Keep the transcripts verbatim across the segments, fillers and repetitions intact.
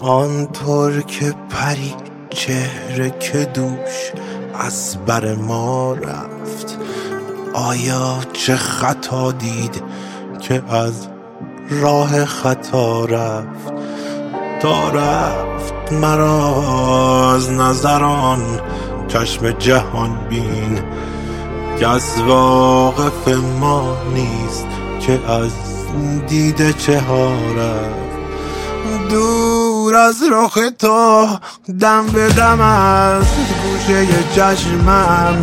آنطور که پری چهره که دوش از بر ما رفت، آیا چه خطا دید که از راه خطا رفت؟ تا رفت مرا از نظران چشم جهان بین، که از واقف ما نیست که از دیده چه ها رفت. دور از رخ تو دم به دم از گوشه چشمم،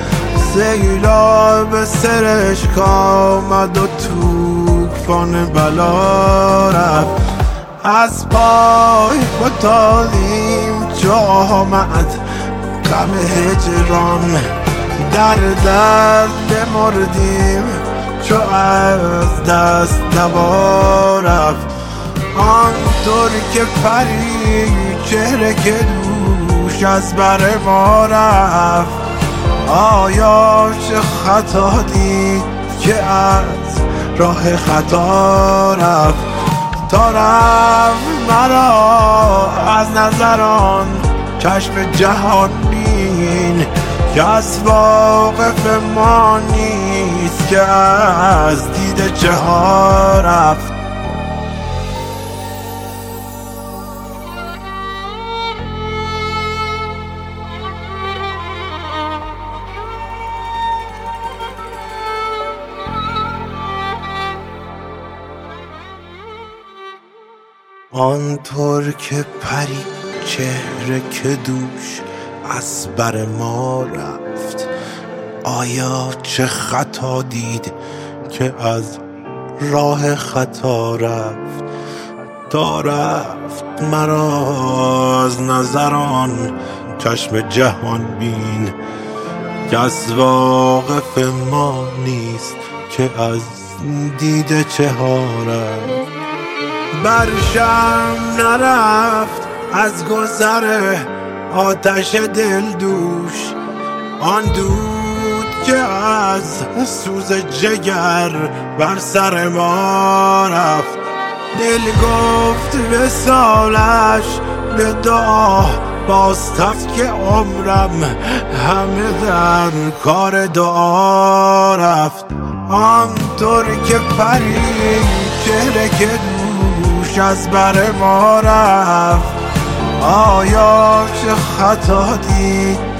سیلاب سرشک آمد و توفان بلا رفت. از پای فتادیم چو آمد غم هجران، در درد بمردیم چو از دست دوا رفت. آنطور که پری چهره که دوش از بر ما رفت، آیا چه خطا دید که از راه خطا رفت؟ تا رفت مرا از نظران چشم جهان بین، که از واقف ما نیست که از دیده چه ها رفت. آنطور که پری چهره که دوش از بر ما رفت، آیا چه خطا دید که از راه خطا رفت؟ تا رفت مرا از نظران چشم جهان بین، که از واقف ما نیست که از دیده چه ها رفت. برشم نرفت از گذر آتش دل دوش، آن دود که از سوز جگر بر سر ما رفت. دل گفت وصالش به دعا بازتفت، که عمرم همه در کار دعا رفت. آنطور که پری چهره که دوش از بر ما رفت، آیا چه خطا دید